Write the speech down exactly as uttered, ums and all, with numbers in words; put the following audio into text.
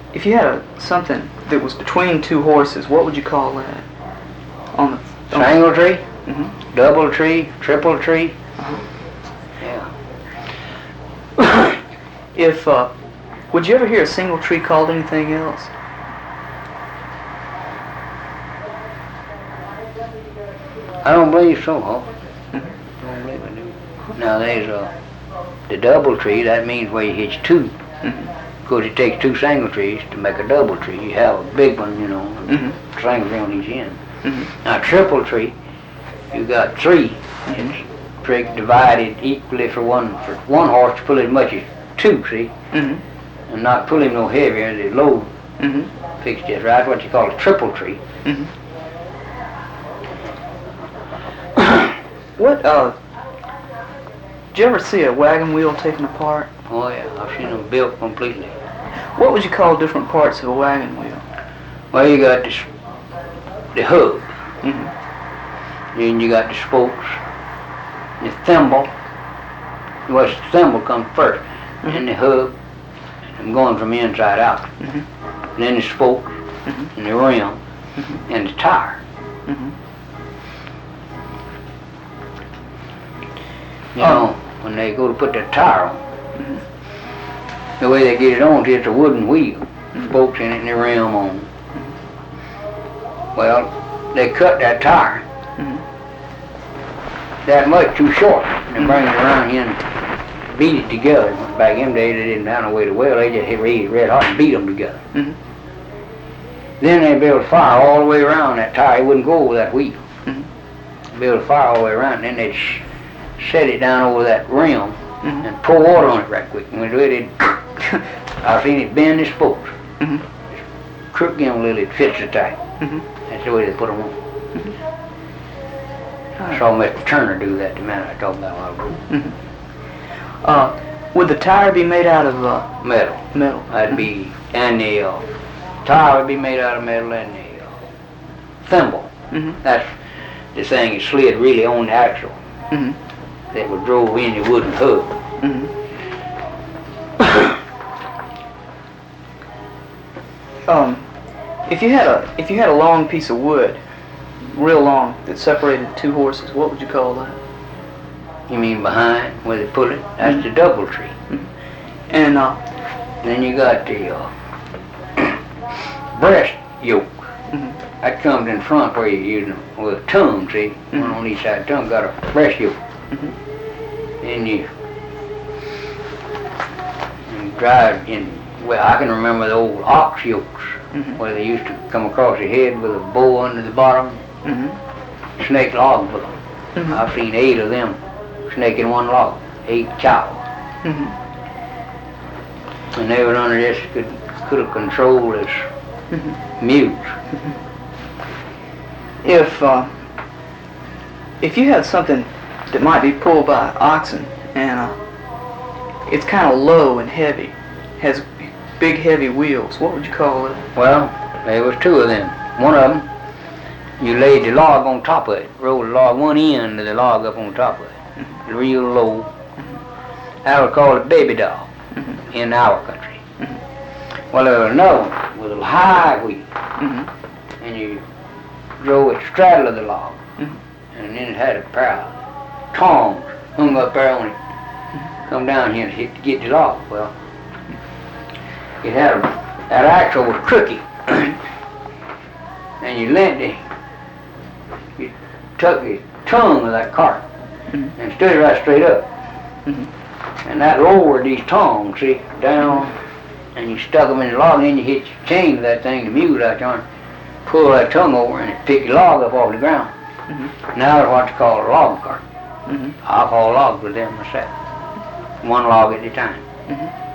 if you had a, something that was between two horses, what would you call that? On the on Single tree, mm-hmm. double tree, triple tree. Uh-huh. Yeah. If uh, would you ever hear a single tree called anything else? I don't believe so, huh? Mm-hmm. I don't believe I do. Now there's a the double tree. That means where you hitch two. Mm-hmm. Because it takes two single trees to make a double tree. You have a big one, you know, Mm-hmm. single tree on each end. Mm-hmm. Now triple tree, you got three. Mm-hmm. It's tree divided equally for one for one horse to pull as much as two, see, Mm-hmm. and not pull him no heavier. The load Mm-hmm. fixed just right. What you call a triple tree. Mm-hmm. What uh? Did you ever see a wagon wheel taken apart? Oh yeah, I've seen them built completely. What would you call different parts of a wagon wheel? Well, you got this, the hub, Mm-hmm. then you got the spokes, the thimble. Well, the thimble comes first, Mm-hmm. and the hub. I'm going from inside out. Mm-hmm. And then the spokes, Mm-hmm. and the rim, Mm-hmm. and the tire. Mm-hmm. You Oh. know, when they go to put that tire on, Mm-hmm. the way they get it on, it's a wooden wheel, Mm-hmm. spokes in it and the rim on. Well, they cut that tire Mm-hmm. that much too short, and they bring it around here and beat it together. Back in them days, they didn't have no way to weld, they just hit red, red hot and beat them together. Mm-hmm. Then they built a fire all the way around that tire. It wouldn't go over that wheel. Mm-hmm. Built a fire all the way around, and then they'd sh- set it down over that rim Mm-hmm. and pour water on it right quick. And when they did it, I've seen it bend the spokes. Mm-hmm. Crook them a little, it fits the tire. Mm-hmm. That's the way they put them on. I saw Mister Turner do that the man I talked about a while ago. Mm-hmm. Uh, would the tire be made out of uh, Metal. metal? That'd be, and the uh, tire would be made out of metal, and the uh, thimble. Mm-hmm. That's the thing that slid really on the axle Mm-hmm. that was drove in the wooden hub. Mm-hmm. um, if you had a if you had a long piece of wood, real long, that separated two horses, what would you call that? You mean behind where they put it? That's Mhm. the double tree. And uh, Then you got the uh, breast yoke. Mhm. That comes in front where you're using with a tongue, see? Mhm. One on each side. Tongue got a breast yoke. Mhm. And you, you drive in, well, I can remember the old ox yokes Mhm. where they used to come across the head with a bow under the bottom, Mhm. snake logs with them. Mhm. I've seen eight of them snaking one log, eight cows. Mhm. And they were under this, could, could have controlled this Mhm. mute. If uh, if you had something that might be pulled by oxen and uh, it's kind of low and heavy, has big heavy wheels, what would you call it? Well, there was two of them. One of them, you laid the log on top of it, rolled the log, one end of the log up on top of it, real low. That was called a baby doll Mhm. in our country. Mhm. Well, there was another one with a high wheel, Mhm. and you drove it straddle of the log, Mhm. and then it had a pair of tongs hung up there on it. Come down here and hit to get the log. Well, it had a, that axle was crooked, and you leant it, you took the tongue of that cart Mhm. and stood it right straight up. Mhm. And that lowered these tongs, see, down, and you stuck them in the log, and then you hit your chain to that thing, the mule out there, and pull that tongue over, and it pick your log up off the ground. Mhm. Now that's what you call a log cart. Mhm. I haul logs with them myself, one log at a time. Mhm.